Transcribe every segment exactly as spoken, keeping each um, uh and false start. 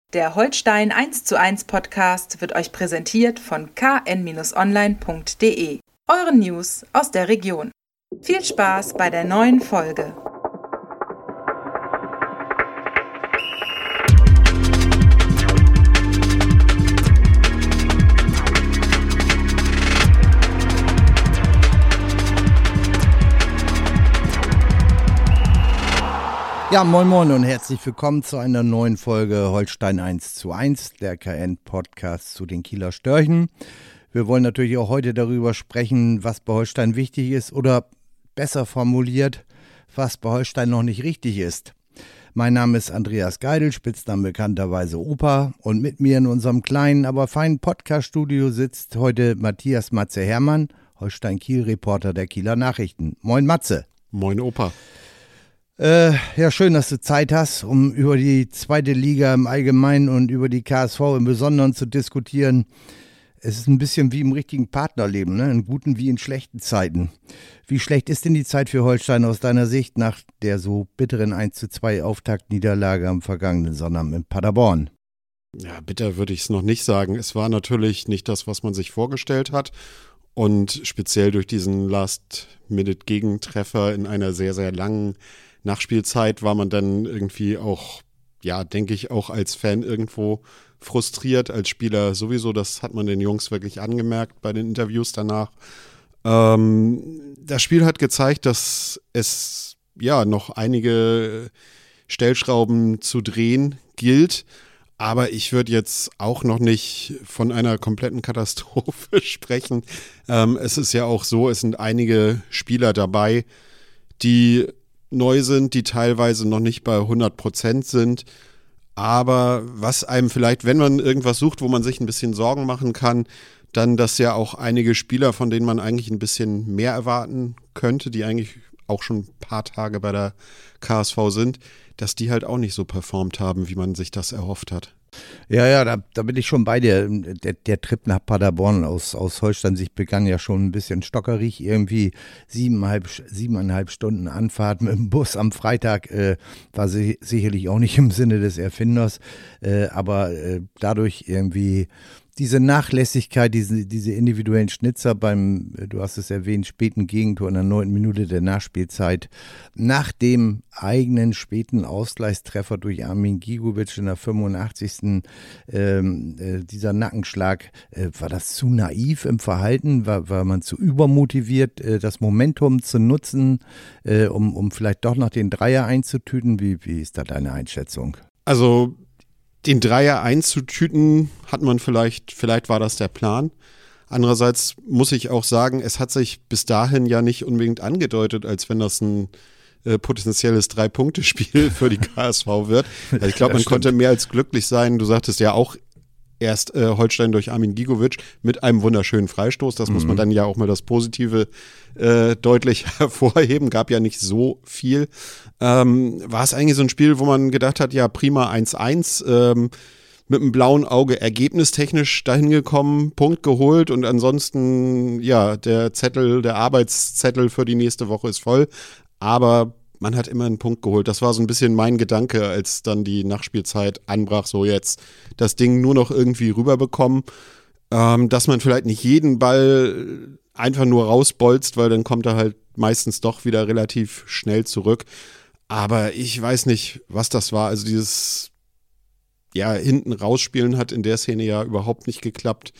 Der Holstein eins zu eins Podcast wird euch präsentiert von k n online punkt d e, euren News aus der Region. Viel Spaß bei der neuen Folge. Ja, moin moin und herzlich willkommen zu einer neuen Folge Holstein eins zu eins, der K N-Podcast zu den Kieler Störchen. Wir wollen natürlich auch heute darüber sprechen, was bei Holstein wichtig ist oder besser formuliert, was bei Holstein noch nicht richtig ist. Mein Name ist Andreas Geidel, Spitzname bekannterweise Opa, und mit mir in unserem kleinen, aber feinen Podcast-Studio sitzt heute Matthias Matze Hermann, Holstein-Kiel-Reporter der Kieler Nachrichten. Moin Matze. Moin Opa. Äh, ja, schön, dass du Zeit hast, um über die zweite Liga im Allgemeinen und über die K S V im Besonderen zu diskutieren. Es ist ein bisschen wie im richtigen Partnerleben, ne? In guten wie in schlechten Zeiten. Wie schlecht ist denn die Zeit für Holstein aus deiner Sicht nach der so bitteren eins zu zwei Auftaktniederlage am vergangenen Sonntag in Paderborn? Ja, bitter würde ich es noch nicht sagen. Es war natürlich nicht das, was man sich vorgestellt hat. Und speziell durch diesen Last-Minute-Gegentreffer in einer sehr, sehr langen Nachspielzeit war man dann irgendwie auch, ja, denke ich, auch als Fan irgendwo frustriert, als Spieler sowieso. Das hat man den Jungs wirklich angemerkt bei den Interviews danach. Ähm, das Spiel hat gezeigt, dass es ja noch einige Stellschrauben zu drehen gilt. Aber ich würde jetzt auch noch nicht von einer kompletten Katastrophe sprechen. Ähm, es ist ja auch so, es sind einige Spieler dabei, die neu sind, die teilweise noch nicht bei hundert Prozent sind. Aber was einem vielleicht, wenn man irgendwas sucht, wo man sich ein bisschen Sorgen machen kann, dann, dass ja auch einige Spieler, von denen man eigentlich ein bisschen mehr erwarten könnte, die eigentlich auch schon ein paar Tage bei der K S V sind, dass die halt auch nicht so performt haben, wie man sich das erhofft hat. Ja, ja, da, da bin ich schon bei dir. Der, der Trip nach Paderborn aus, aus Holstein-Sicht begann ja schon ein bisschen stockerig. Irgendwie siebeneinhalb, siebeneinhalb Stunden Anfahrt mit dem Bus am Freitag äh, war si- sicherlich auch nicht im Sinne des Erfinders. Äh, aber äh, dadurch irgendwie diese Nachlässigkeit, diese, diese individuellen Schnitzer beim, du hast es erwähnt, späten Gegentor in der neunten Minute der Nachspielzeit, nach dem eigenen späten Ausgleichstreffer durch Armin Gigovic in der fünfundachtzigsten Ähm, äh, dieser Nackenschlag, äh, war das zu naiv im Verhalten? War, war man zu übermotiviert, äh, das Momentum zu nutzen, äh, um, um vielleicht doch noch den Dreier einzutüten? Wie, wie ist da deine Einschätzung? Also den Dreier einzutüten hat man vielleicht, vielleicht war das der Plan. Andererseits muss ich auch sagen, es hat sich bis dahin ja nicht unbedingt angedeutet, als wenn das ein äh, potenzielles Drei-Punkte-Spiel für die K S V wird. Also ich glaube, man ja, konnte mehr als glücklich sein. Du sagtest ja auch erst äh, Holstein durch Armin Gigovic mit einem wunderschönen Freistoß. Das mhm. muss man dann ja auch mal das Positive äh, deutlich hervorheben. Gab ja nicht so viel. Ähm, war es eigentlich so ein Spiel, wo man gedacht hat, ja prima eins eins, ähm, mit einem blauen Auge ergebnistechnisch dahin gekommen, Punkt geholt und ansonsten, ja, der Zettel, der Arbeitszettel für die nächste Woche ist voll. Aber man hat immer einen Punkt geholt. Das war so ein bisschen mein Gedanke, als dann die Nachspielzeit anbrach, so jetzt das Ding nur noch irgendwie rüberbekommen, ähm, dass man vielleicht nicht jeden Ball einfach nur rausbolzt, weil dann kommt er halt meistens doch wieder relativ schnell zurück. Aber ich weiß nicht, was das war. Also dieses, ja, hinten rausspielen hat in der Szene ja überhaupt nicht geklappt.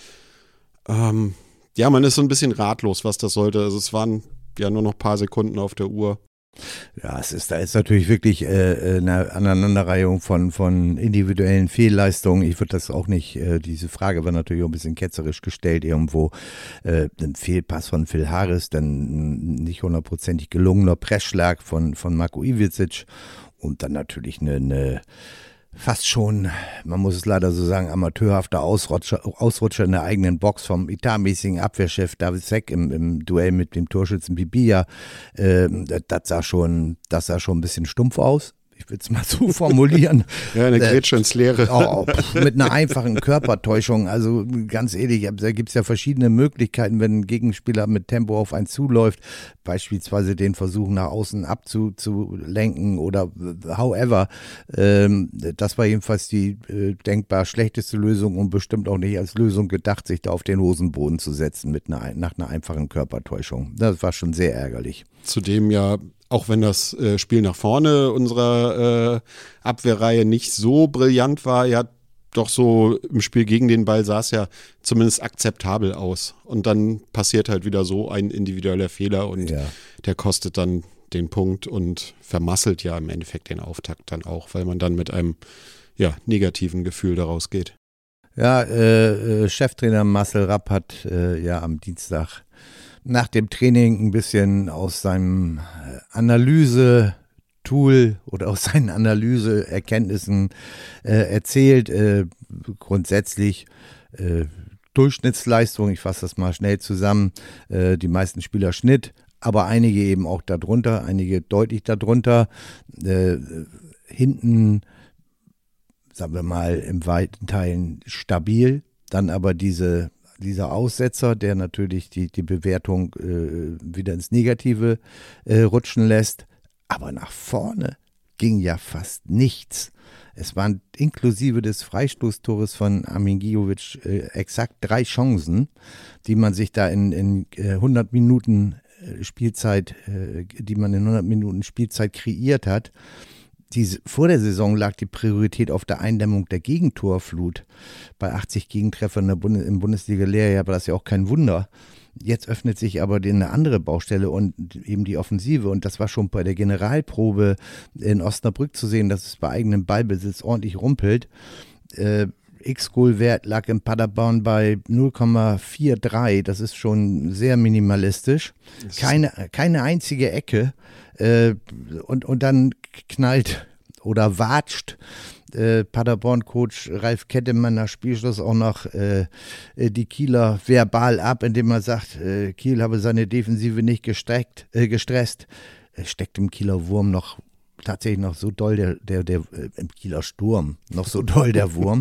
Ähm, ja, man ist so ein bisschen ratlos, was das sollte. Also es waren ja nur noch ein paar Sekunden auf der Uhr. Ja, es ist, da ist natürlich wirklich äh, eine Aneinanderreihung von, von individuellen Fehlleistungen. Ich würde das auch nicht, äh, diese Frage war natürlich auch ein bisschen ketzerisch gestellt irgendwo. Äh, ein Fehlpass von Phil Harris, dann nicht hundertprozentig gelungener Pressschlag von, von Marko Ivičić und dann natürlich eine, eine fast schon, man muss es leider so sagen, amateurhafter Ausrutscher, Ausrutscher in der eigenen Box vom etatmäßigen Abwehrchef David Seck im, im Duell mit dem Torschützen Bibia. Äh, das sah schon, das sah schon ein bisschen stumpf aus. ich will es mal so formulieren. Ja, eine Grätsche ins Leere. Oh, pff, mit einer einfachen Körpertäuschung. Also ganz ehrlich, da gibt es ja verschiedene Möglichkeiten, wenn ein Gegenspieler mit Tempo auf einen zuläuft, beispielsweise den Versuch nach außen abzulenken oder however. Ähm, das war jedenfalls die äh, denkbar schlechteste Lösung und bestimmt auch nicht als Lösung gedacht, sich da auf den Hosenboden zu setzen mit einer, nach einer einfachen Körpertäuschung. Das war schon sehr ärgerlich. Zudem ja, auch wenn das äh, Spiel nach vorne unserer äh, Abwehrreihe nicht so brillant war, ja doch so im Spiel gegen den Ball sah es ja zumindest akzeptabel aus. Und dann passiert halt wieder so ein individueller Fehler und ja. der kostet dann den Punkt und vermasselt ja im Endeffekt den Auftakt dann auch, weil man dann mit einem ja, negativen Gefühl daraus geht. Ja, äh, äh, Cheftrainer Marcel Rapp hat äh, ja am Dienstag nach dem Training ein bisschen aus seinem Analyse-Tool oder aus seinen Analyse-Erkenntnissen äh, erzählt. Äh, grundsätzlich äh, Durchschnittsleistung, ich fasse das mal schnell zusammen, äh, die meisten Spieler Schnitt, aber einige eben auch darunter, einige deutlich darunter. Äh, hinten, sagen wir mal, im weiten Teilen stabil, dann aber diese Dieser Aussetzer, der natürlich die, die Bewertung äh, wieder ins Negative äh, rutschen lässt. Aber nach vorne ging ja fast nichts. Es waren inklusive des Freistoßtores von Armin Gijovic äh, exakt drei Chancen, die man sich da in, in äh, hundert Minuten äh, Spielzeit, äh, die man in hundert Minuten Spielzeit kreiert hat. Die, vor der Saison lag die Priorität auf der Eindämmung der Gegentorflut. Bei achtzig Gegentreffern in der Bundes- im Bundesliga-Lehrjahr war das ja auch kein Wunder. Jetzt öffnet sich aber eine andere Baustelle und eben die Offensive. Und das war schon bei der Generalprobe in Osnabrück zu sehen, dass es bei eigenem Ballbesitz ordentlich rumpelt. Äh, X-Goal-Wert lag in Paderborn bei null Komma dreiundvierzig. Das ist schon sehr minimalistisch. Keine, keine einzige Ecke. Äh, und, und dann knallt oder watscht äh, Paderborn-Coach Ralf Kettemann nach Spielschluss auch noch äh, die Kieler verbal ab, indem er sagt, äh, Kiel habe seine Defensive nicht gestreckt, äh, gestresst. Er steckt im Kieler Wurm noch tatsächlich noch so doll, der, der, der äh, im Kieler Sturm, noch so doll der Wurm.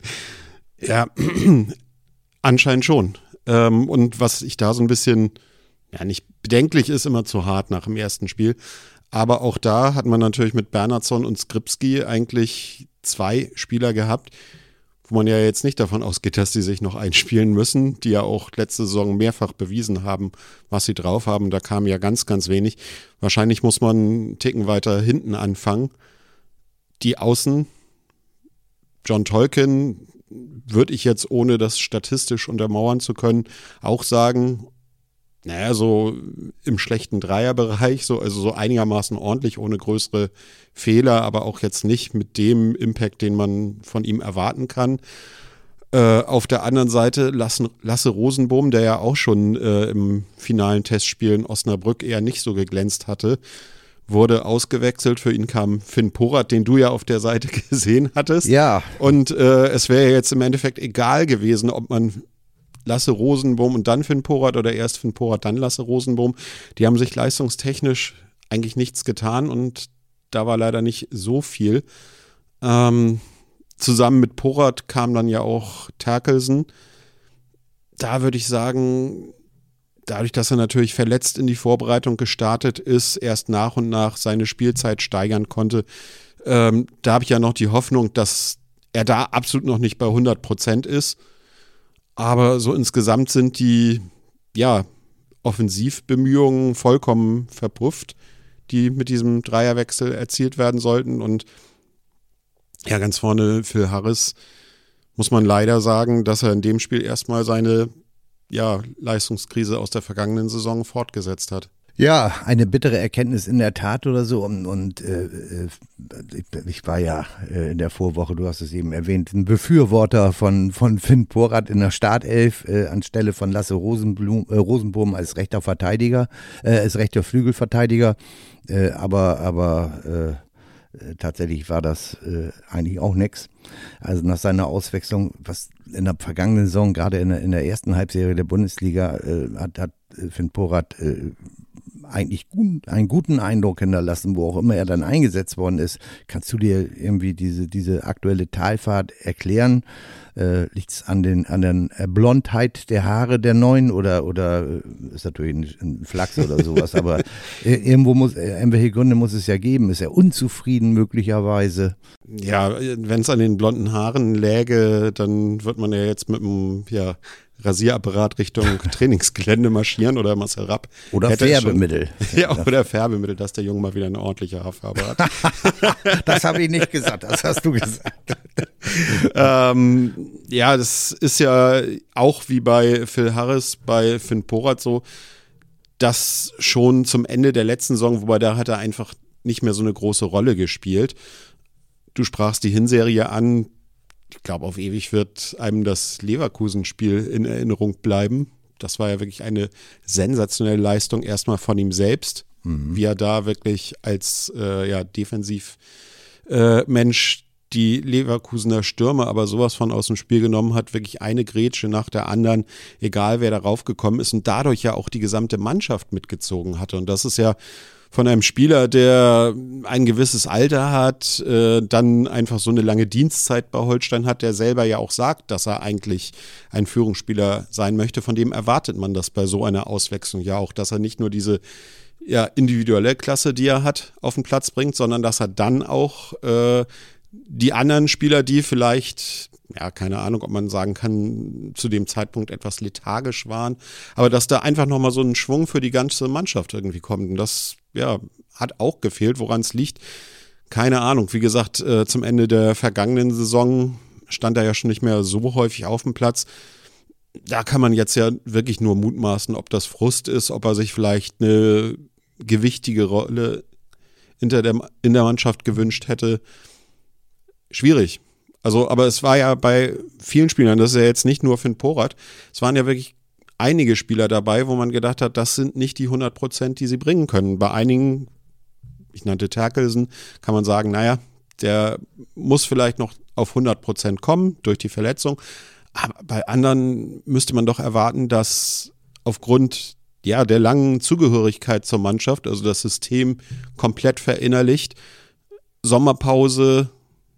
Ja, anscheinend schon. Ähm, und was ich da so ein bisschen, ja nicht bedenklich ist, immer zu hart nach dem ersten Spiel. Aber auch da hat man natürlich mit Bernhardsson und Skripski eigentlich zwei Spieler gehabt, wo man ja jetzt nicht davon ausgeht, dass sie sich noch einspielen müssen, die ja auch letzte Saison mehrfach bewiesen haben, was sie drauf haben. Da kam ja ganz, ganz wenig. Wahrscheinlich muss man einen Ticken weiter hinten anfangen. Die Außen, John Tolkien, würde ich jetzt, ohne das statistisch untermauern zu können, auch sagen, naja, so im schlechten Dreierbereich, so, also so einigermaßen ordentlich, ohne größere Fehler, aber auch jetzt nicht mit dem Impact, den man von ihm erwarten kann. Äh, auf der anderen Seite Lasse, Lasse Rosenbohm, der ja auch schon äh, im finalen Testspiel in Osnabrück eher nicht so geglänzt hatte, wurde ausgewechselt. Für ihn kam Finn Porat, den du ja auf der Seite gesehen hattest. Ja. Und äh, es wäre jetzt im Endeffekt egal gewesen, ob man Lasse Rosenbohm und dann Finn Porat oder erst Finn Porat, dann Lasse Rosenbohm. Die haben sich leistungstechnisch eigentlich nichts getan und da war leider nicht so viel. Ähm, zusammen mit Porat kam dann ja auch Terkelsen. Da würde ich sagen, dadurch, dass er natürlich verletzt in die Vorbereitung gestartet ist, erst nach und nach seine Spielzeit steigern konnte, ähm, da habe ich ja noch die Hoffnung, dass er da absolut noch nicht bei hundert Prozent ist. Aber so insgesamt sind die, ja, Offensivbemühungen vollkommen verpufft, die mit diesem Dreierwechsel erzielt werden sollten. Und ja, ganz vorne Phil Harris muss man leider sagen, dass er in dem Spiel erstmal seine, ja, Leistungskrise aus der vergangenen Saison fortgesetzt hat. Ja, eine bittere Erkenntnis in der Tat oder so. Und, und äh, ich, ich war ja äh, in der Vorwoche, du hast es eben erwähnt, ein Befürworter von, von Finn Porat in der Startelf äh, anstelle von Lasse Rosenblum, äh, Rosenbohm als rechter Verteidiger, äh, als rechter Flügelverteidiger. Äh, aber aber äh, tatsächlich war das äh, eigentlich auch nix. Also nach seiner Auswechslung, was in der vergangenen Saison, gerade in der, in der ersten Halbserie der Bundesliga, äh, hat, hat Finn Porat äh, eigentlich gut, einen guten Eindruck hinterlassen, wo auch immer er dann eingesetzt worden ist. Kannst du dir irgendwie diese, diese aktuelle Talfahrt erklären? Äh, liegt es an den an der Blondheit der Haare der Neuen oder oder ist natürlich ein, ein Flachs oder sowas, aber irgendwo muss, irgendwelche Gründe muss es ja geben. Ist er unzufrieden möglicherweise? Ja, wenn es an den blonden Haaren läge, dann wird man ja jetzt mit einem ja, Rasierapparat Richtung Trainingsgelände marschieren oder Marcel Rapp. Oder Färbemittel. Schon, ja, oder Färbemittel, dass der Junge mal wieder eine ordentliche Haarfarbe hat. Das habe ich nicht gesagt, das hast du gesagt. ähm, ja, das ist ja auch wie bei Phil Harris, bei Finn Porat so, dass schon zum Ende der letzten Saison, wobei da hat er einfach nicht mehr so eine große Rolle gespielt. Du sprachst die Hinserie an. Ich glaube, auf ewig wird einem das Leverkusen-Spiel in Erinnerung bleiben. Das war ja wirklich eine sensationelle Leistung, erstmal von ihm selbst, mhm. wie er da wirklich als äh, ja, Defensivmensch äh, die Leverkusener Stürmer aber sowas von aus dem Spiel genommen hat, wirklich eine Grätsche nach der anderen, egal wer darauf gekommen ist und dadurch ja auch die gesamte Mannschaft mitgezogen hatte. Und das ist ja von einem Spieler, der ein gewisses Alter hat, äh, dann einfach so eine lange Dienstzeit bei Holstein hat, der selber ja auch sagt, dass er eigentlich ein Führungsspieler sein möchte. Von dem erwartet man das bei so einer Auswechslung ja auch, dass er nicht nur diese ja, individuelle Klasse, die er hat, auf den Platz bringt, sondern dass er dann auch äh, die anderen Spieler, die vielleicht, ja, keine Ahnung, ob man sagen kann, zu dem Zeitpunkt etwas lethargisch waren, aber dass da einfach nochmal so ein Schwung für die ganze Mannschaft irgendwie kommt. Und das, ja, hat auch gefehlt. Woran es liegt, keine Ahnung. Wie gesagt, äh, zum Ende der vergangenen Saison stand er ja schon nicht mehr so häufig auf dem Platz. Da kann man jetzt ja wirklich nur mutmaßen, ob das Frust ist, ob er sich vielleicht eine gewichtige Rolle in der, in der Mannschaft gewünscht hätte. Schwierig. Also, aber es war ja bei vielen Spielern, das ist ja jetzt nicht nur Finn Porat, es waren ja wirklich einige Spieler dabei, wo man gedacht hat, das sind nicht die hundert Prozent, die sie bringen können. Bei einigen, ich nannte Terkelsen, kann man sagen, naja, der muss vielleicht noch auf hundert Prozent kommen durch die Verletzung. Aber bei anderen müsste man doch erwarten, dass aufgrund ja, der langen Zugehörigkeit zur Mannschaft, also das System komplett verinnerlicht, Sommerpause,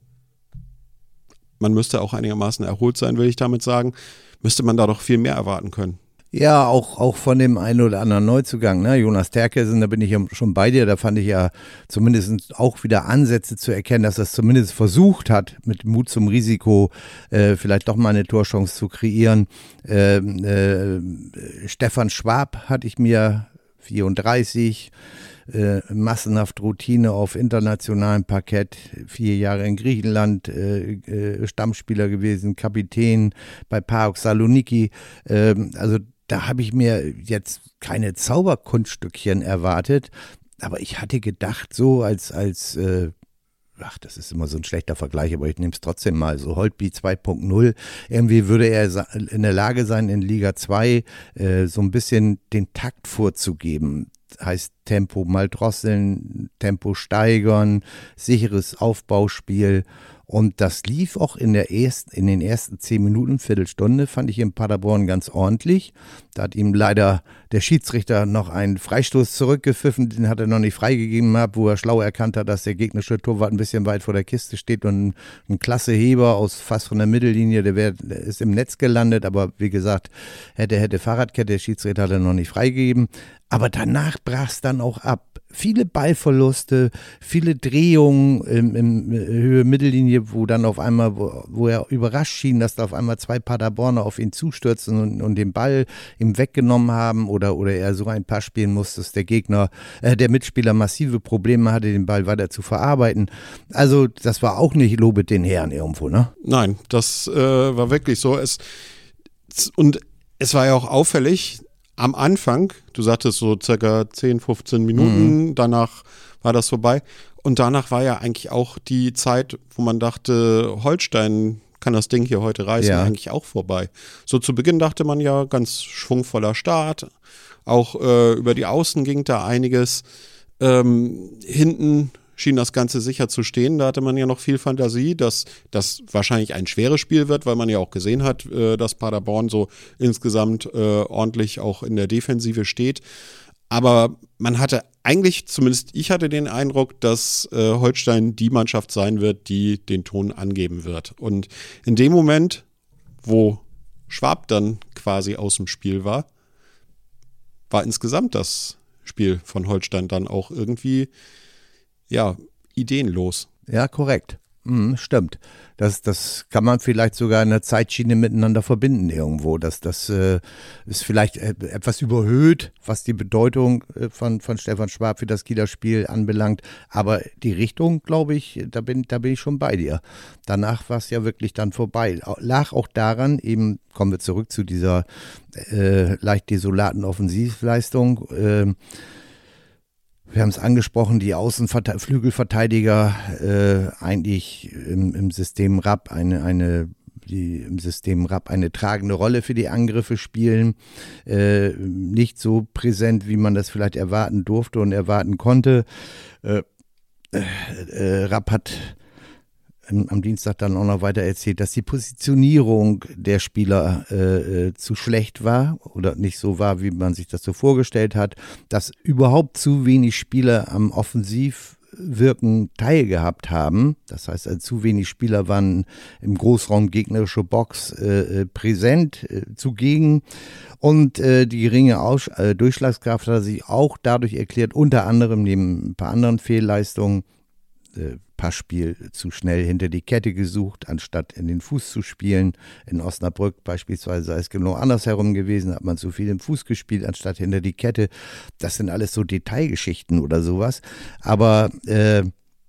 man müsste auch einigermaßen erholt sein, will ich damit sagen, müsste man da doch viel mehr erwarten können. Ja, auch, auch von dem einen oder anderen Neuzugang, ne? Jonas Terkelsen, da bin ich ja schon bei dir, da fand ich ja zumindest auch wieder Ansätze zu erkennen, dass er es zumindest versucht hat, mit Mut zum Risiko äh, vielleicht doch mal eine Torchance zu kreieren. Äh, äh, Stefan Schwab hatte ich mir vierunddreißig, Äh, massenhaft Routine auf internationalem Parkett, vier Jahre in Griechenland, äh, äh, Stammspieler gewesen, Kapitän bei PAOK Saloniki. Äh, also da habe ich mir jetzt keine Zauberkunststückchen erwartet, aber ich hatte gedacht, so als, als äh, ach, das ist immer so ein schlechter Vergleich, aber ich nehme es trotzdem mal, so Holtby zwei Punkt null, irgendwie würde er in der Lage sein, in Liga zwei äh, so ein bisschen den Takt vorzugeben. Heißt Tempo mal drosseln, Tempo steigern, sicheres Aufbauspiel. Und das lief auch in der ersten, in den ersten zehn Minuten, Viertelstunde, fand ich in Paderborn ganz ordentlich. Da hat ihm leider der Schiedsrichter noch einen Freistoß zurückgepfiffen, den hat er noch nicht freigegeben gehabt, wo er schlau erkannt hat, dass der gegnerische Torwart ein bisschen weit vor der Kiste steht und ein, ein klasse Heber aus fast von der Mittellinie, der, wär, der ist im Netz gelandet, aber wie gesagt, hätte, hätte Fahrradkette, der Schiedsrichter hat er noch nicht freigegeben. Aber danach brach es dann auch ab. Viele Ballverluste, viele Drehungen im, im Höhe Mittellinie, wo dann auf einmal, wo, wo er überrascht schien, dass da auf einmal zwei Paderborner auf ihn zustürzen und, und den Ball ihm weggenommen haben oder, oder er so ein Pass spielen muss, dass der Gegner, äh, der Mitspieler massive Probleme hatte, den Ball weiter zu verarbeiten. Also das war auch nicht Lobet den Herren irgendwo, ne? Nein, das äh, war wirklich so. Es, und es war ja auch auffällig, am Anfang, du sagtest so circa zehn, fünfzehn Minuten, mhm. danach war das vorbei. Und danach war ja eigentlich auch die Zeit, wo man dachte, Holstein kann das Ding hier heute reißen, ja. eigentlich auch vorbei. So zu Beginn dachte man ja, ganz schwungvoller Start. Auch äh, über die Außen ging da einiges. Ähm, hinten schien das Ganze sicher zu stehen. Da hatte man ja noch viel Fantasie, dass das wahrscheinlich ein schweres Spiel wird, weil man ja auch gesehen hat, dass Paderborn so insgesamt äh, ordentlich auch in der Defensive steht. Aber man hatte eigentlich, zumindest ich hatte den Eindruck, dass äh, Holstein die Mannschaft sein wird, die den Ton angeben wird. Und in dem Moment, wo Schwab dann quasi aus dem Spiel war, war insgesamt das Spiel von Holstein dann auch irgendwie, ja, ideenlos. Ja, korrekt. Mhm, stimmt. Das, das kann man vielleicht sogar in der Zeitschiene miteinander verbinden irgendwo. Das, das äh, ist vielleicht äh, etwas überhöht, was die Bedeutung äh, von, von Stefan Schwab für das Kieler Spiel anbelangt. Aber die Richtung, glaube ich, da bin, da bin ich schon bei dir. Danach war es ja wirklich dann vorbei. Lag auch daran, eben kommen wir zurück zu dieser äh, leicht desolaten Offensivleistung, äh, wir haben es angesprochen, die Außenflügelverteidiger äh, eigentlich im, im System Rapp eine, eine die im System Rapp eine tragende Rolle für die Angriffe spielen. Äh, nicht so präsent, wie man das vielleicht erwarten durfte und erwarten konnte. Äh, äh, Rapp hat am Dienstag dann auch noch weiter erzählt, dass die Positionierung der Spieler äh, zu schlecht war oder nicht so war, wie man sich das so vorgestellt hat, dass überhaupt zu wenig Spieler am Offensivwirken teilgehabt haben. Das heißt, also zu wenig Spieler waren im Großraum gegnerische Box äh, präsent, äh, zugegen. Und äh, die geringe Aus- äh, Durchschlagskraft hat sich auch dadurch erklärt, unter anderem neben ein paar anderen Fehlleistungen, äh, Passspiel zu schnell hinter die Kette gesucht, anstatt in den Fuß zu spielen. In Osnabrück beispielsweise sei es genau andersherum gewesen, hat man zu viel im Fuß gespielt, anstatt hinter die Kette. Das sind alles so Detailgeschichten oder sowas. Aber äh,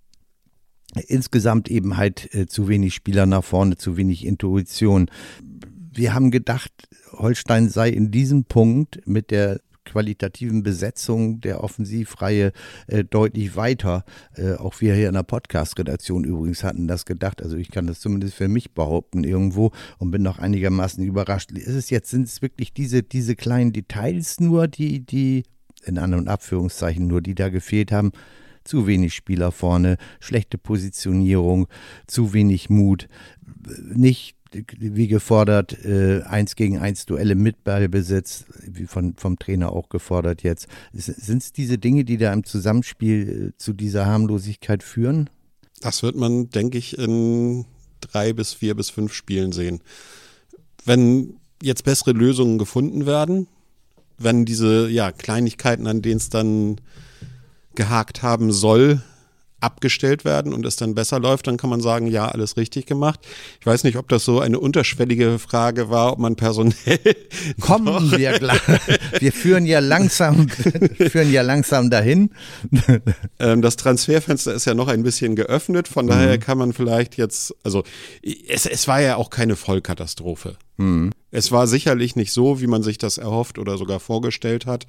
insgesamt eben halt äh, zu wenig Spieler nach vorne, zu wenig Intuition. Wir haben gedacht, Holstein sei in diesem Punkt mit der qualitativen Besetzung der Offensivreihe äh, deutlich weiter. Äh, auch wir hier in der Podcast-Redaktion übrigens hatten das gedacht. Also ich kann das zumindest für mich behaupten irgendwo und bin noch einigermaßen überrascht. Ist es jetzt, sind es wirklich diese, diese kleinen Details nur, die, die, in An- und Abführungszeichen nur, die da gefehlt haben? Zu wenig Spieler vorne, schlechte Positionierung, zu wenig Mut, nicht wie gefordert, äh, eins gegen eins Duelle mit Ballbesitz, wie von, vom Trainer auch gefordert jetzt. Sind es diese Dinge, die da im Zusammenspiel äh, zu dieser Harmlosigkeit führen? Das wird man, denke ich, in drei bis vier bis fünf Spielen sehen. Wenn jetzt bessere Lösungen gefunden werden, wenn diese ja, Kleinigkeiten, an denen es dann gehakt haben soll, abgestellt werden und es dann besser läuft, dann kann man sagen, ja, alles richtig gemacht. Ich weiß nicht, ob das so eine unterschwellige Frage war, ob man personell kommen wir gleich. Wir führen ja langsam, führen ja langsam dahin. Das Transferfenster ist ja noch ein bisschen geöffnet, von mhm. daher kann man vielleicht jetzt, also es, es war ja auch keine Vollkatastrophe. Mhm. Es war sicherlich nicht so, wie man sich das erhofft oder sogar vorgestellt hat,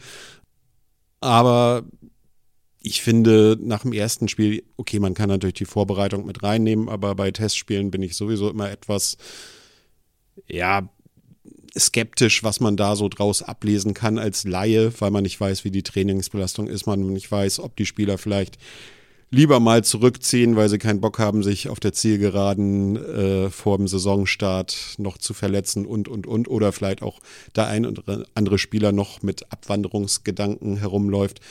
aber ich finde, nach dem ersten Spiel, okay, man kann natürlich die Vorbereitung mit reinnehmen, aber bei Testspielen bin ich sowieso immer etwas, ja, skeptisch, was man da so draus ablesen kann als Laie, weil man nicht weiß, wie die Trainingsbelastung ist, man nicht weiß, ob die Spieler vielleicht lieber mal zurückziehen, weil sie keinen Bock haben, sich auf der Zielgeraden äh, vor dem Saisonstart noch zu verletzen und, und, und, oder vielleicht auch der ein oder andere Spieler noch mit Abwanderungsgedanken herumläuft.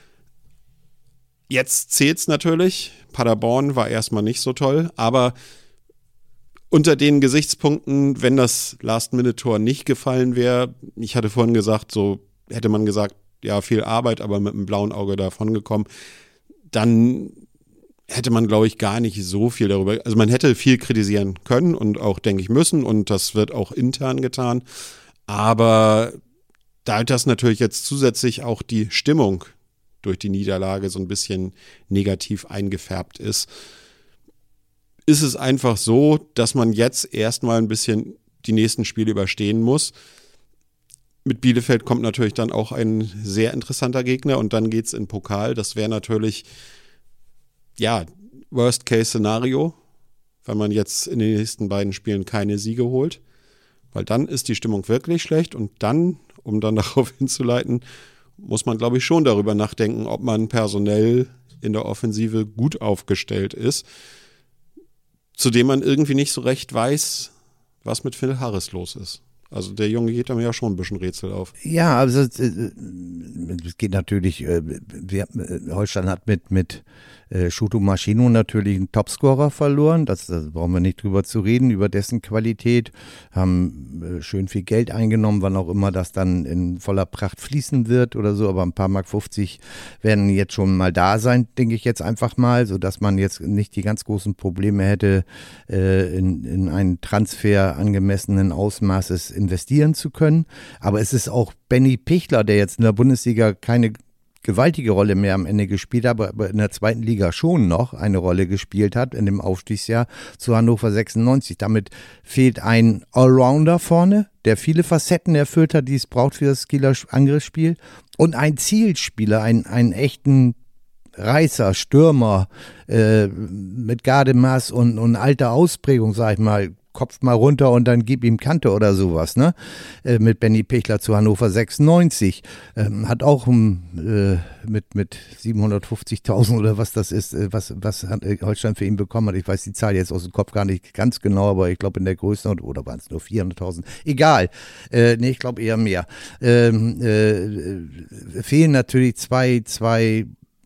Jetzt zählt's natürlich. Paderborn war erstmal nicht so toll, aber unter den Gesichtspunkten, wenn das Last-Minute-Tor nicht gefallen wäre, ich hatte vorhin gesagt, so hätte man gesagt, ja, viel Arbeit, aber mit einem blauen Auge davon gekommen, dann hätte man, glaube ich, gar nicht so viel darüber, also man hätte viel kritisieren können und auch, denke ich, müssen und das wird auch intern getan, aber da das natürlich jetzt zusätzlich auch die Stimmung durch die Niederlage so ein bisschen negativ eingefärbt ist, ist es einfach so, dass man jetzt erstmal ein bisschen die nächsten Spiele überstehen muss. Mit Bielefeld kommt natürlich dann auch ein sehr interessanter Gegner und dann geht's in Pokal. Das wäre natürlich, ja, Worst-Case-Szenario, wenn man jetzt in den nächsten beiden Spielen keine Siege holt, weil dann ist die Stimmung wirklich schlecht und dann, um dann darauf hinzuleiten, muss man, glaube ich, schon darüber nachdenken, ob man personell in der Offensive gut aufgestellt ist, zu dem man irgendwie nicht so recht weiß, was mit Phil Harris los ist. Also der Junge geht mir ja schon ein bisschen Rätsel auf. Ja, also es geht natürlich, wir, Holstein hat mit, mit Shuto Maschino natürlich einen Topscorer verloren, das, das brauchen wir nicht drüber zu reden, über dessen Qualität, haben schön viel Geld eingenommen, wann auch immer das dann in voller Pracht fließen wird oder so, aber ein paar Mark fünfzig werden jetzt schon mal da sein, denke ich jetzt einfach mal, sodass man jetzt nicht die ganz großen Probleme hätte, in, in einen Transfer angemessenen Ausmaßes investieren zu können, aber es ist auch Benny Pichler, der jetzt in der Bundesliga keine gewaltige Rolle mehr am Ende gespielt hat, aber in der zweiten Liga schon noch eine Rolle gespielt hat in dem Aufstiegsjahr zu Hannover sechsundneunzig. Damit fehlt ein Allrounder vorne, der viele Facetten erfüllt hat, die es braucht für das Kieler Angriffsspiel und ein Zielspieler, einen, einen echten Reißer, Stürmer äh, mit Gardemaß und, und alter Ausprägung, sag ich mal, Kopf mal runter und dann gib ihm Kante oder sowas, ne? Äh, mit Benny Pichler zu Hannover sechsundneunzig. Ähm, hat auch um, äh, mit, mit siebenhundertfünfzigtausend oder was das ist, äh, was, was Holstein für ihn bekommen hat. Ich weiß die Zahl jetzt aus dem Kopf gar nicht ganz genau, aber ich glaube in der Größenordnung, oder waren es nur vierhunderttausend? Egal. Äh, nee, ich glaube eher mehr. Ähm, äh, fehlen natürlich zwei, zwei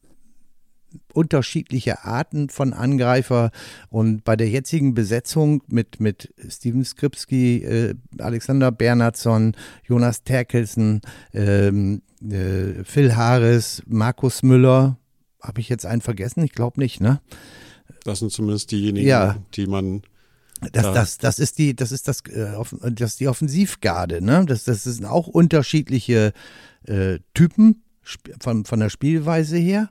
unterschiedliche Arten von Angreifer und bei der jetzigen Besetzung mit, mit Steven Skripski, äh, Alexander Bernhardsson, Jonas Terkelsen, ähm, äh, Phil Harris, Markus Müller, habe ich jetzt einen vergessen? Ich glaube nicht, ne? Das sind zumindest diejenigen, ja. die man Das, da das, das ist die, das ist das, äh, das ist die Offensivgarde, ne? Das, das sind auch unterschiedliche äh, Typen von, von der Spielweise her.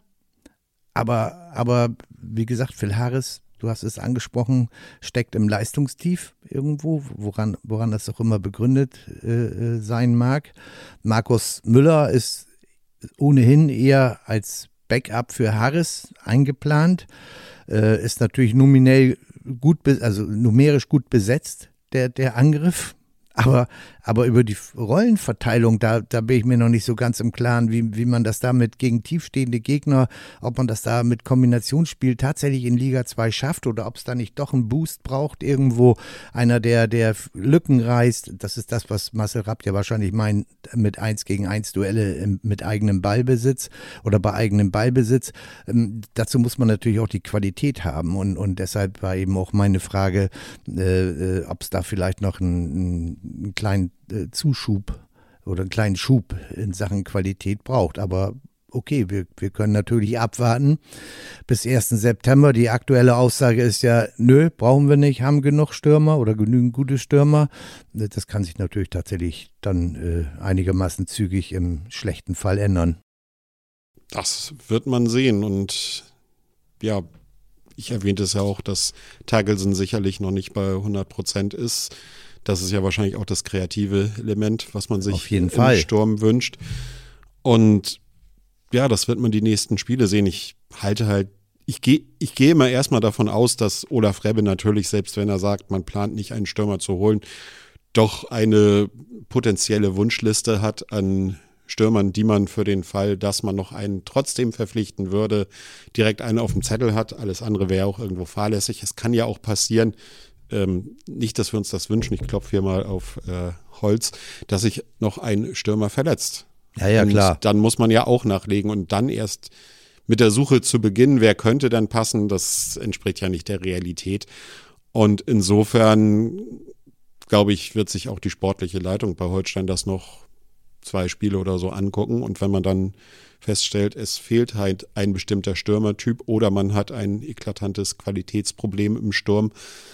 Aber, aber wie gesagt, Phil Harris, du hast es angesprochen, steckt im Leistungstief irgendwo, woran, woran das auch immer begründet äh, sein mag. Markus Müller ist ohnehin eher als Backup für Harris eingeplant, äh, ist natürlich nominell gut, also numerisch gut besetzt, der, der Angriff. Aber, aber über die Rollenverteilung, da, da bin ich mir noch nicht so ganz im Klaren, wie, wie man das damit gegen tiefstehende Gegner, ob man das da mit Kombinationsspiel tatsächlich in Liga zwei schafft oder ob es da nicht doch einen Boost braucht, irgendwo einer, der, der Lücken reißt. Das ist das, was Marcel Rapp ja wahrscheinlich meint mit eins gegen eins Duelle im, mit eigenem Ballbesitz oder bei eigenem Ballbesitz. Ähm, dazu muss man natürlich auch die Qualität haben und, und deshalb war eben auch meine Frage, äh, ob es da vielleicht noch ein einen kleinen äh, Zuschub oder einen kleinen Schub in Sachen Qualität braucht. Aber okay, wir, wir können natürlich abwarten bis ersten September. Die aktuelle Aussage ist ja, nö, brauchen wir nicht, haben genug Stürmer oder genügend gute Stürmer. Das kann sich natürlich tatsächlich dann äh, einigermaßen zügig im schlechten Fall ändern. Das wird man sehen und ja, ich erwähnte es ja auch, dass Terkelsen sicherlich noch nicht bei hundert Prozent ist. Das ist ja wahrscheinlich auch das kreative Element, was man sich Auf jeden im Fall. Sturm wünscht. Und ja, das wird man die nächsten Spiele sehen. Ich halte halt, ich gehe ich gehe immer erstmal davon aus, dass Olaf Rebbe natürlich, selbst wenn er sagt, man plant nicht einen Stürmer zu holen, doch eine potenzielle Wunschliste hat an Stürmern, die man für den Fall, dass man noch einen trotzdem verpflichten würde, direkt einen auf dem Zettel hat. Alles andere wäre auch irgendwo fahrlässig. Es kann ja auch passieren, Ähm, nicht, dass wir uns das wünschen, ich klopfe hier mal auf äh, Holz, dass sich noch ein Stürmer verletzt. Ja, ja, und klar. Dann muss man ja auch nachlegen und dann erst mit der Suche zu beginnen, wer könnte dann passen, das entspricht ja nicht der Realität. Und insofern, glaube ich, wird sich auch die sportliche Leitung bei Holstein das noch zwei Spiele oder so angucken. Und wenn man dann feststellt, es fehlt halt ein bestimmter Stürmertyp oder man hat ein eklatantes Qualitätsproblem im Sturm,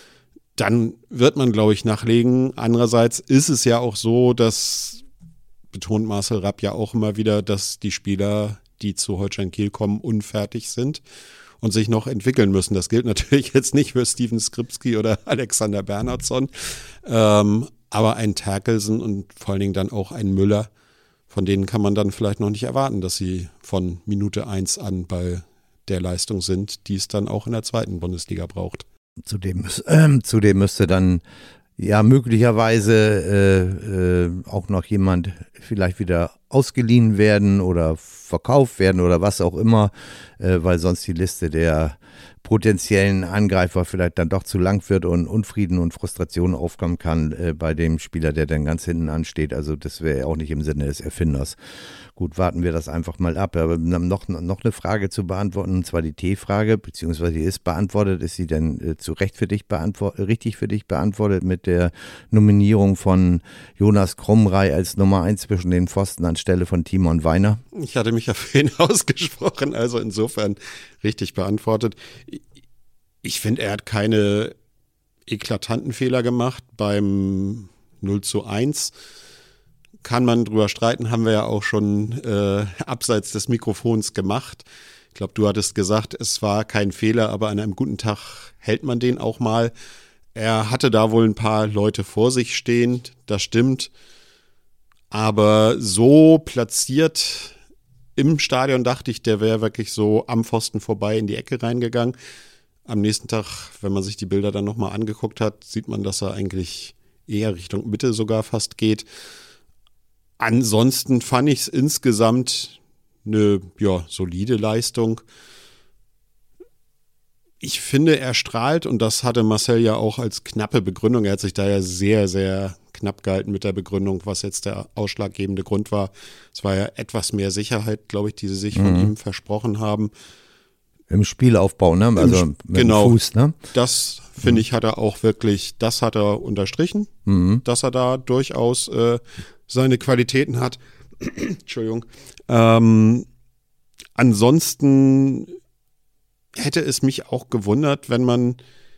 dann wird man, glaube ich, nachlegen. Andererseits ist es ja auch so, dass, betont Marcel Rapp ja auch immer wieder, dass die Spieler, die zu Holstein Kiel kommen, unfertig sind und sich noch entwickeln müssen. Das gilt natürlich jetzt nicht für Steven Skripski oder Alexander Bernhardsson, ähm, aber ein Terkelsen und vor allen Dingen dann auch ein Müller, von denen kann man dann vielleicht noch nicht erwarten, dass sie von Minute eins an bei der Leistung sind, die es dann auch in der zweiten Bundesliga braucht. Zudem, äh, zudem müsste dann ja möglicherweise äh, äh, auch noch jemand vielleicht wieder ausgeliehen werden oder verkauft werden oder was auch immer, äh, weil sonst die Liste der potenziellen Angreifer vielleicht dann doch zu lang wird und Unfrieden und Frustration aufkommen kann äh, bei dem Spieler, der dann ganz hinten ansteht. Also das wäre auch nicht im Sinne des Erfinders. Gut, warten wir das einfach mal ab. Aber noch, noch eine Frage zu beantworten, und zwar die T-Frage, beziehungsweise die ist beantwortet. Ist sie denn äh, zu Recht für dich beantwortet, richtig für dich beantwortet mit der Nominierung von Jonas Krumrei als Nummer eins zwischen den Pfosten anstelle von Timon Weiner? Ich hatte mich ja für ihn ausgesprochen, also insofern richtig beantwortet. Ich finde, er hat keine eklatanten Fehler gemacht beim null zu eins. Kann man drüber streiten, haben wir ja auch schon äh, abseits des Mikrofons gemacht. Ich glaube, du hattest gesagt, es war kein Fehler, aber an einem guten Tag hält man den auch mal. Er hatte da wohl ein paar Leute vor sich stehen, das stimmt. Aber so platziert im Stadion dachte ich, der wäre wirklich so am Pfosten vorbei in die Ecke reingegangen. Am nächsten Tag, wenn man sich die Bilder dann nochmal angeguckt hat, sieht man, dass er eigentlich eher Richtung Mitte sogar fast geht. Ansonsten fand ich es insgesamt eine ja, solide Leistung. Ich finde, er strahlt, und das hatte Marcel ja auch als knappe Begründung. Er hat sich da ja sehr, sehr knapp gehalten mit der Begründung, was jetzt der ausschlaggebende Grund war. Es war ja etwas mehr Sicherheit, glaube ich, die sie sich mhm. von ihm versprochen haben. Im Spielaufbau, ne? Also Im, mit genau, dem Fuß, ne? Das, finde mhm. ich, hat er auch wirklich, das hat er unterstrichen, mhm. dass er da durchaus äh, seine Qualitäten hat. Entschuldigung. Ähm, ansonsten hätte es mich auch gewundert, wenn man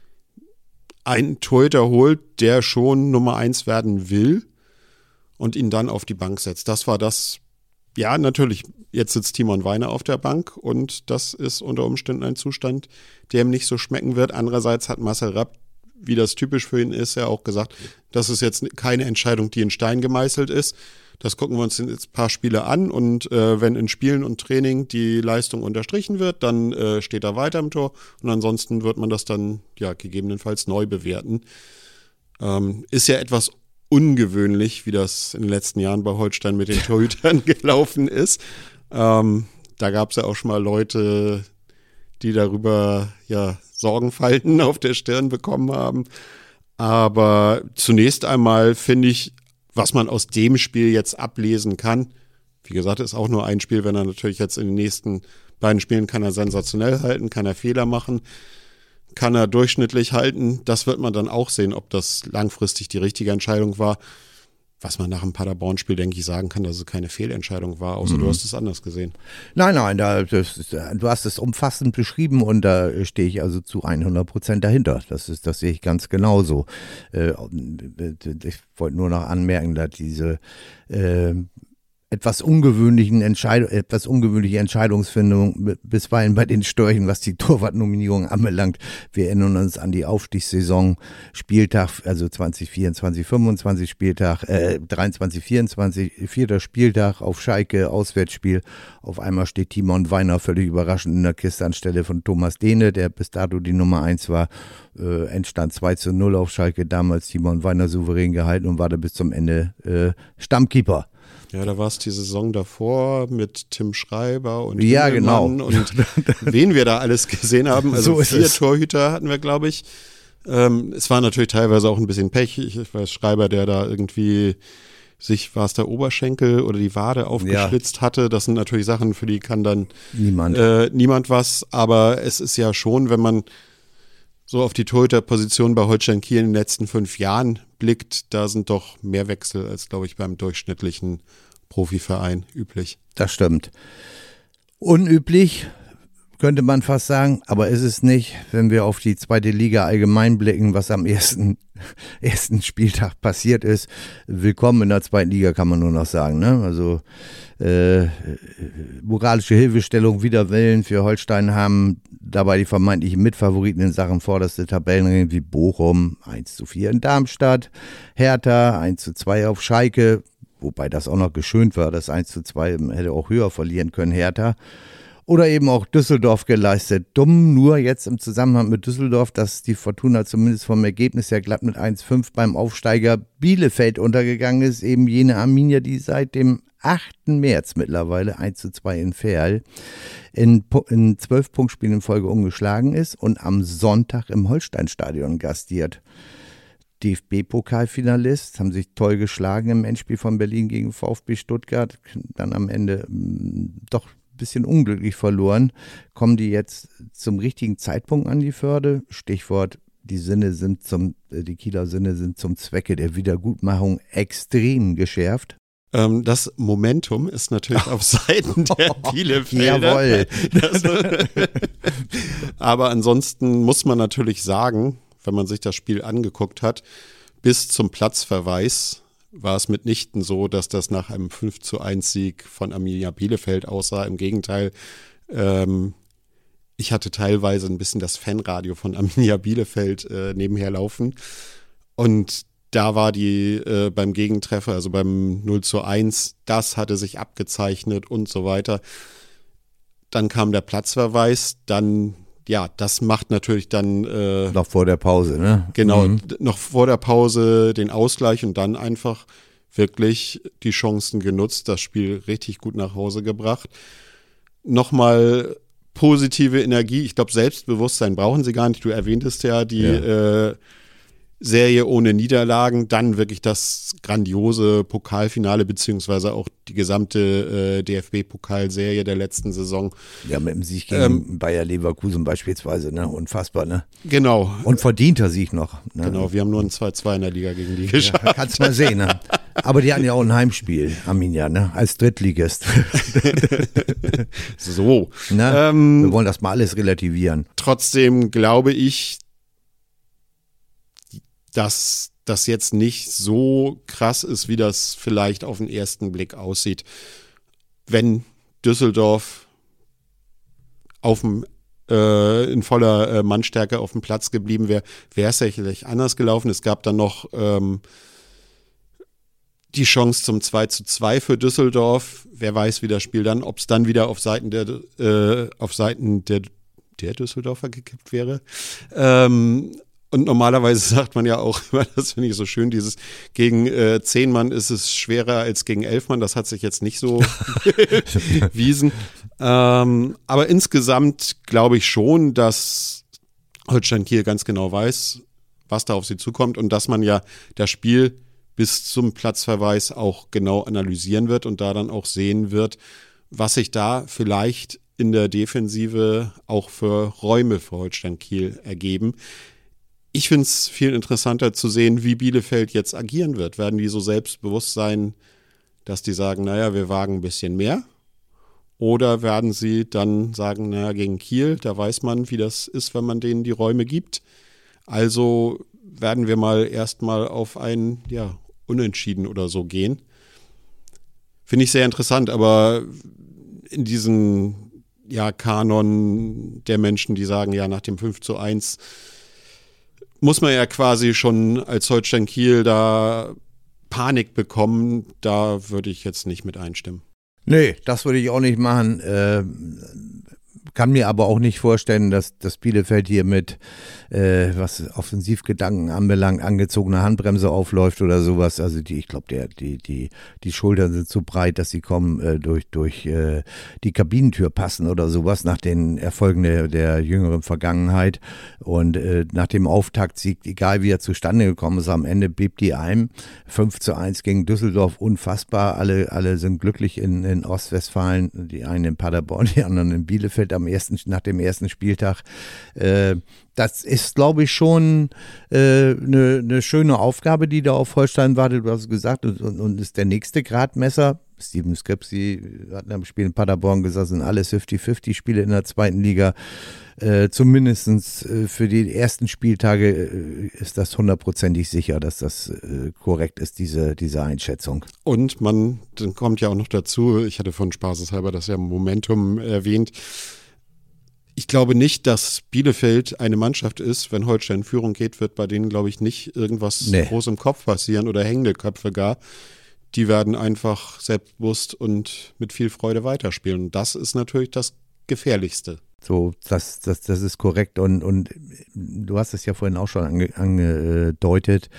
einen Torhüter holt, der schon Nummer eins werden will und ihn dann auf die Bank setzt. Das war das, ja, natürlich, jetzt sitzt Timon Weiner auf der Bank und das ist unter Umständen ein Zustand, der ihm nicht so schmecken wird. Andererseits hat Marcel Rapp, wie das typisch für ihn ist, ja auch gesagt, das ist jetzt keine Entscheidung, die in Stein gemeißelt ist. Das gucken wir uns jetzt ein paar Spiele an und äh, wenn in Spielen und Training die Leistung unterstrichen wird, dann äh, steht er weiter im Tor und ansonsten wird man das dann ja gegebenenfalls neu bewerten. Ähm, ist ja etwas ungewöhnlich, wie das in den letzten Jahren bei Holstein mit den Torhütern gelaufen ist. Ähm, da gab es ja auch schon mal Leute, die darüber ja Sorgenfalten auf der Stirn bekommen haben. Aber zunächst einmal finde ich, was man aus dem Spiel jetzt ablesen kann, wie gesagt, ist auch nur ein Spiel, wenn er natürlich jetzt in den nächsten beiden Spielen kann er sensationell halten, kann er Fehler machen, kann er durchschnittlich halten. Das wird man dann auch sehen, ob das langfristig die richtige Entscheidung war. Was man nach dem Paderborn-Spiel, denke ich, sagen kann, dass es keine Fehlentscheidung war, außer mhm. du hast es anders gesehen. Nein, nein, da, das, du hast es umfassend beschrieben und da stehe ich also zu hundert Prozent dahinter. Das ist, das sehe ich ganz genauso. Äh, ich wollte nur noch anmerken, dass diese äh, etwas ungewöhnlichen Entscheidung, etwas ungewöhnliche Entscheidungsfindung bisweilen bei den Störchen, was die Torwartnominierung anbelangt. Wir erinnern uns an die Aufstiegssaison, Spieltag, also zwanzig vierundzwanzig, fünfundzwanzig Spieltag, äh, dreiundzwanzig, vierundzwanzig, vierter Spieltag auf Schalke, Auswärtsspiel. Auf einmal steht Timon Weiner völlig überraschend in der Kiste anstelle von Thomas Dehne, der bis dato die Nummer eins war. Äh, Endstand zwei zu null auf Schalke, damals Timon Weiner souverän gehalten und war da bis zum Ende äh, Stammkeeper. Ja, da war es die Saison davor mit Tim Schreiber und ja, genau. und wen wir da alles gesehen haben. Also so vier es. Torhüter hatten wir, glaube ich. Ähm, es war natürlich teilweise auch ein bisschen Pech. Ich weiß, Schreiber, der da irgendwie sich, war es der Oberschenkel oder die Wade aufgeschlitzt ja. hatte. Das sind natürlich Sachen, für die kann dann niemand. Äh, niemand was. Aber es ist ja schon, wenn man so auf die Torhüterposition bei Holstein Kiel in den letzten fünf Jahren blickt, da sind doch mehr Wechsel als, glaube ich, beim durchschnittlichen Profiverein üblich. Das stimmt. Unüblich, könnte man fast sagen, aber ist es nicht, wenn wir auf die zweite Liga allgemein blicken, was am ersten, ersten Spieltag passiert ist. Willkommen in der zweiten Liga, kann man nur noch sagen. Ne? Also äh, moralische Hilfestellung wider Willen für Holstein haben dabei die vermeintlichen Mitfavoriten in Sachen vorderste Tabellenring wie Bochum eins zu vier in Darmstadt, Hertha eins zu zwei auf Schalke, wobei das auch noch geschönt war, das eins zu zwei hätte auch höher verlieren können, Hertha. Oder eben auch Düsseldorf geleistet. Dumm nur jetzt im Zusammenhang mit Düsseldorf, dass die Fortuna zumindest vom Ergebnis her glatt mit eins zu fünf beim Aufsteiger Bielefeld untergegangen ist. Eben jene Arminia, die seit dem achten März mittlerweile eins zu zwei in Verl in, in zwölf Punktspielen in Folge ungeschlagen ist und am Sonntag im Holsteinstadion gastiert. D F B-Pokalfinalist, haben sich toll geschlagen im Endspiel von Berlin gegen VfB Stuttgart, dann am Ende mh, doch ein bisschen unglücklich verloren. Kommen die jetzt zum richtigen Zeitpunkt an die Förde? Stichwort, die Sinne sind zum, die Kieler Sinne sind zum Zwecke der Wiedergutmachung extrem geschärft. Ähm, das Momentum ist natürlich auf Seiten der Bielefelder. Jawohl. Das, aber ansonsten muss man natürlich sagen, wenn man sich das Spiel angeguckt hat, bis zum Platzverweis war es mitnichten so, dass das nach einem fünf zu eins Sieg von Arminia Bielefeld aussah. Im Gegenteil, ähm, ich hatte teilweise ein bisschen das Fanradio von Arminia Bielefeld äh, nebenher laufen. Und da war die äh, beim Gegentreffer, also beim null zu eins, das hatte sich abgezeichnet und so weiter. Dann kam der Platzverweis, dann ja, das macht natürlich dann äh, noch vor der Pause, ne? Genau, mhm. noch vor der Pause den Ausgleich und dann einfach wirklich die Chancen genutzt, das Spiel richtig gut nach Hause gebracht. Nochmal positive Energie, ich glaube Selbstbewusstsein brauchen sie gar nicht, du erwähntest ja die ja. Äh, Serie ohne Niederlagen, dann wirklich das grandiose Pokalfinale beziehungsweise auch die gesamte äh, D F B-Pokalserie der letzten Saison. Ja, mit dem Sieg gegen ähm, Bayer Leverkusen beispielsweise, ne? Unfassbar, ne? Genau. Und verdienter Sieg noch. Ne? Genau, wir haben nur ein zwei zwei in der Liga gegen die geschafft. Ja, kannst mal sehen, ne? Aber die hatten ja auch ein Heimspiel, Arminia, ne? Als Drittligist. So. Ne? Ähm, wir wollen das mal alles relativieren. Trotzdem glaube ich, dass das jetzt nicht so krass ist, wie das vielleicht auf den ersten Blick aussieht. Wenn Düsseldorf auf dem, äh, in voller äh, Mannstärke auf dem Platz geblieben wäre, wäre es sicherlich anders gelaufen. Es gab dann noch ähm, die Chance zum zwei zu zwei für Düsseldorf. Wer weiß, wie das Spiel dann, ob es dann wieder auf Seiten der, äh, auf Seiten der, der Düsseldorfer gekippt wäre. Ähm, Und normalerweise sagt man ja auch, das finde ich so schön, dieses gegen äh, zehn Mann ist es schwerer als gegen elf Mann. Das hat sich jetzt nicht so bewiesen. Ähm, aber insgesamt glaube ich schon, dass Holstein Kiel ganz genau weiß, was da auf sie zukommt und dass man ja das Spiel bis zum Platzverweis auch genau analysieren wird und da dann auch sehen wird, was sich da vielleicht in der Defensive auch für Räume für Holstein Kiel ergeben. Ich finde es viel interessanter zu sehen, wie Bielefeld jetzt agieren wird. Werden die so selbstbewusst sein, dass die sagen, naja, wir wagen ein bisschen mehr? Oder werden sie dann sagen, naja, gegen Kiel, da weiß man, wie das ist, wenn man denen die Räume gibt. Also werden wir mal erstmal auf ein, ja, Unentschieden oder so gehen. Finde ich sehr interessant, aber in diesen, ja, Kanon der Menschen, die sagen, ja, nach dem fünf zu eins muss man ja quasi schon als Holstein Kiel da Panik bekommen. Da würde ich jetzt nicht mit einstimmen. Nee, das würde ich auch nicht machen. Äh, kann mir aber auch nicht vorstellen, dass das Bielefeld hier mit, äh, was Offensivgedanken anbelangt, angezogene Handbremse aufläuft oder sowas. Also die, ich glaube, der, die, die, die Schultern sind zu breit, dass sie kommen äh, durch, durch äh, die Kabinentür passen oder sowas nach den Erfolgen der, der jüngeren Vergangenheit. Und äh, nach dem Auftaktsieg, egal wie er zustande gekommen ist, am Ende bebt die ein. fünf zu eins gegen Düsseldorf, unfassbar. Alle, alle sind glücklich in, in Ostwestfalen, die einen in Paderborn, die anderen in Bielefeld am ersten, nach dem ersten Spieltag. Äh, das ist, glaube ich, schon eine äh, ne, ne schöne Aufgabe, die da auf Holstein wartet, du hast gesagt, und, und ist der nächste Gradmesser. Steven Skripsi hat am Spiel in Paderborn gesagt, sind alles fünfzig fünfzig Spiele in der zweiten Liga. Äh, zumindest äh, für die ersten Spieltage äh, ist das hundertprozentig sicher, dass das äh, korrekt ist, diese, diese Einschätzung. Und man, dann kommt ja auch noch dazu, ich hatte von spaßeshalber das ja Momentum erwähnt, ich glaube nicht, dass Bielefeld eine Mannschaft ist, wenn Holstein in Führung geht, wird bei denen, glaube ich, nicht irgendwas nee. groß im Kopf passieren oder hängende Köpfe gar. Die werden einfach selbstbewusst und mit viel Freude weiterspielen. Und das ist natürlich das Gefährlichste. So, das, das, das ist korrekt. Und, und du hast es ja vorhin auch schon ange, angedeutet.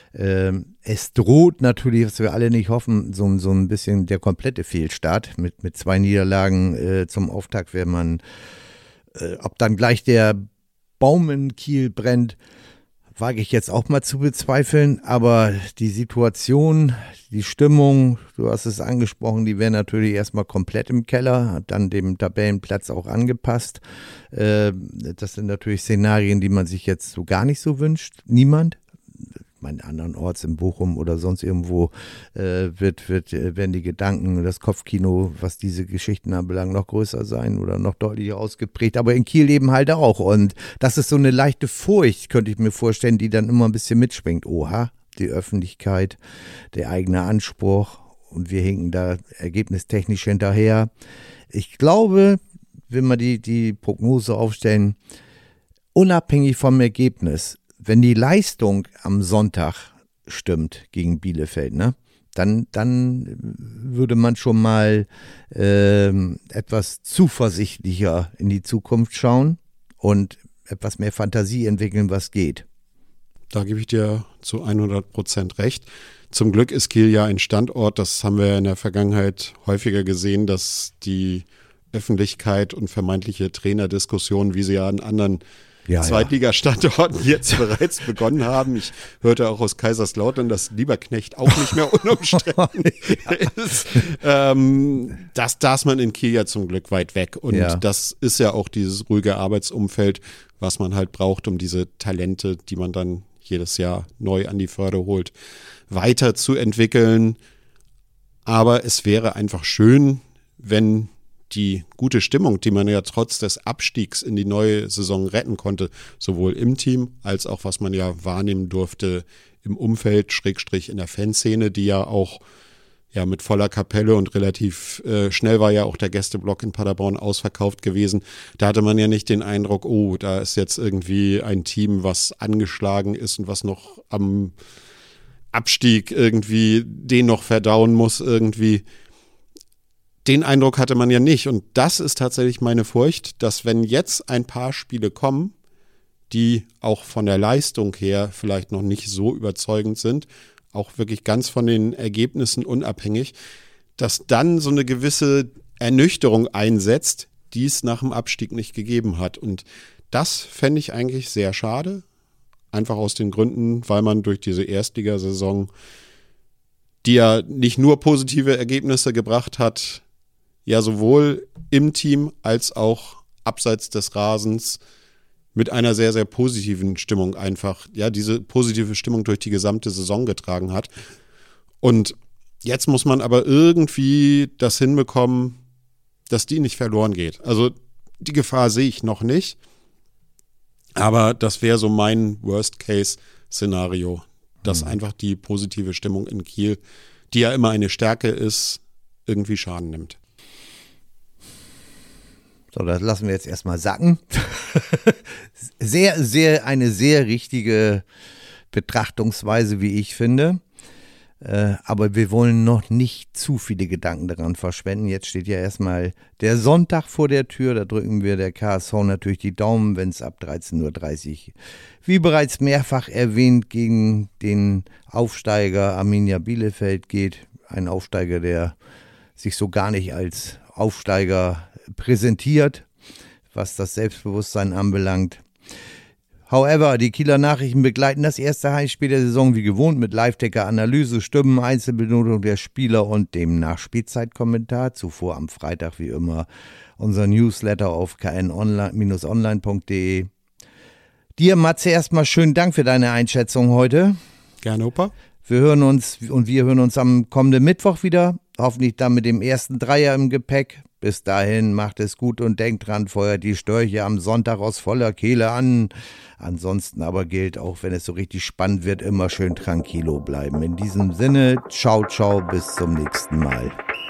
Ähm, es droht natürlich, was wir alle nicht hoffen, so, so ein bisschen der komplette Fehlstart. Mit, mit zwei Niederlagen äh, zum Auftakt, wenn man, äh, ob dann gleich der Baum in Kiel brennt, wage ich jetzt auch mal zu bezweifeln. Aber die Situation, die Stimmung, du hast es angesprochen, die wäre natürlich erstmal komplett im Keller, hat dann dem Tabellenplatz auch angepasst. Äh, das sind natürlich Szenarien, die man sich jetzt so gar nicht so wünscht. Niemand. Mein andernorts in Bochum oder sonst irgendwo äh, wird, wird, werden die Gedanken, das Kopfkino, was diese Geschichten anbelangt, noch größer sein oder noch deutlicher ausgeprägt. Aber in Kiel eben halt auch. Und das ist so eine leichte Furcht, könnte ich mir vorstellen, die dann immer ein bisschen mitschwingt. Oha, die Öffentlichkeit, der eigene Anspruch und wir hinken da ergebnistechnisch hinterher. Ich glaube, wenn wir die, die Prognose aufstellen, unabhängig vom Ergebnis, wenn die Leistung am Sonntag stimmt gegen Bielefeld, ne, dann, dann würde man schon mal äh, etwas zuversichtlicher in die Zukunft schauen und etwas mehr Fantasie entwickeln, was geht. Da gebe ich dir zu hundert Prozent recht. Zum Glück ist Kiel ja ein Standort, das haben wir in der Vergangenheit häufiger gesehen, dass die Öffentlichkeit und vermeintliche Trainerdiskussionen, wie sie ja an anderen Ja, Zweitligastandorten ja. jetzt bereits begonnen haben. Ich hörte auch aus Kaiserslautern, dass Lieberknecht auch nicht mehr unumstritten ist. Ähm, das, da ist man in Kiel ja zum Glück weit weg. Und ja. das ist ja auch dieses ruhige Arbeitsumfeld, was man halt braucht, um diese Talente, die man dann jedes Jahr neu an die Förde holt, weiterzuentwickeln. Aber es wäre einfach schön, wenn die gute Stimmung, die man ja trotz des Abstiegs in die neue Saison retten konnte, sowohl im Team als auch, was man ja wahrnehmen durfte, im Umfeld, Schrägstrich in der Fanszene, die ja auch ja mit voller Kapelle und relativ äh, schnell war ja auch der Gästeblock in Paderborn ausverkauft gewesen. Da hatte man ja nicht den Eindruck, oh, da ist jetzt irgendwie ein Team, was angeschlagen ist und was noch am Abstieg irgendwie den noch verdauen muss irgendwie. Den Eindruck hatte man ja nicht. Und das ist tatsächlich meine Furcht, dass wenn jetzt ein paar Spiele kommen, die auch von der Leistung her vielleicht noch nicht so überzeugend sind, auch wirklich ganz von den Ergebnissen unabhängig, dass dann so eine gewisse Ernüchterung einsetzt, die es nach dem Abstieg nicht gegeben hat. Und das fände ich eigentlich sehr schade. Einfach aus den Gründen, weil man durch diese Erstligasaison, die ja nicht nur positive Ergebnisse gebracht hat, ja sowohl im Team als auch abseits des Rasens mit einer sehr, sehr positiven Stimmung einfach, ja, diese positive Stimmung durch die gesamte Saison getragen hat. Und jetzt muss man aber irgendwie das hinbekommen, dass die nicht verloren geht. Also die Gefahr sehe ich noch nicht, aber das wäre so mein Worst-Case-Szenario, dass mhm. einfach die positive Stimmung in Kiel, die ja immer eine Stärke ist, irgendwie Schaden nimmt. So, das lassen wir jetzt erstmal sacken. Sehr, sehr, eine sehr richtige Betrachtungsweise, wie ich finde. Äh, aber wir wollen noch nicht zu viele Gedanken daran verschwenden. Jetzt steht ja erstmal der Sonntag vor der Tür. Da drücken wir der K S V natürlich die Daumen, wenn es ab dreizehn Uhr dreißig, wie bereits mehrfach erwähnt, gegen den Aufsteiger Arminia Bielefeld geht. Ein Aufsteiger, der sich so gar nicht als Aufsteiger präsentiert, was das Selbstbewusstsein anbelangt. However, die Kieler Nachrichten begleiten das erste Heimspiel der Saison wie gewohnt mit Live-Ticker-Analyse, Stimmen, Einzelbenotung der Spieler und dem Nachspielzeitkommentar. Zuvor am Freitag wie immer unser Newsletter auf k n online punkt d e. Dir, Matze, erstmal schönen Dank für deine Einschätzung heute. Gerne, Opa. Wir hören uns und wir hören uns am kommenden Mittwoch wieder. Hoffentlich dann mit dem ersten Dreier im Gepäck. Bis dahin macht es gut und denkt dran, feuert die Störche am Sonntag aus voller Kehle an. Ansonsten aber gilt, auch wenn es so richtig spannend wird, immer schön tranquilo bleiben. In diesem Sinne, ciao, ciao, bis zum nächsten Mal.